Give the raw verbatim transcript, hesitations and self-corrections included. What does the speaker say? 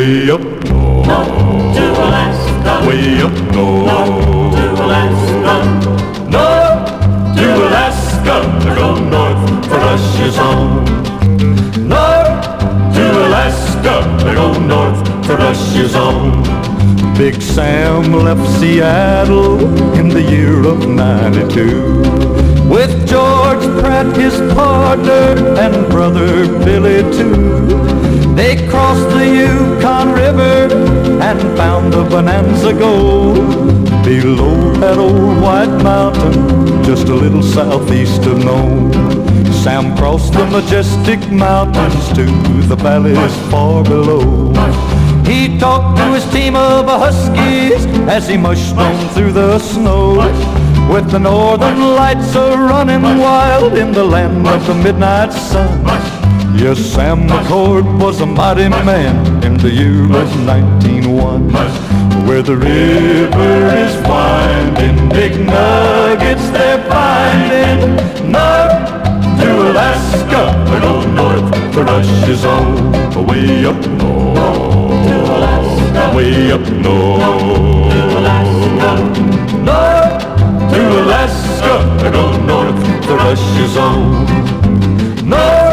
way up north, north to Alaska, way up north, north to Alaska, north to Alaska, to go north for Russia's home. North to Alaska, to go north for Russia's home. Big Sam left Seattle in the year of ninety-two with George Pratt, his partner, and brother Billy too. They crossed the Yukon River and found the Bonanza Gold below that old white mountain, just a little southeast of Nome. Sam crossed the majestic mountains to the valleys far below. He talked to his team of huskies as he mushed on through the snow, with the northern lights a-running wild in the land of the midnight sun. Yes, Sam McCord was a mighty man in the year of nineteen oh one, where the river is winding, big nuggets they're finding. North to Alaska, or go north for Russia's home. Way up north, to Alaska, way up north, to Alaska, north to Alaska, or go north for Russia's home. North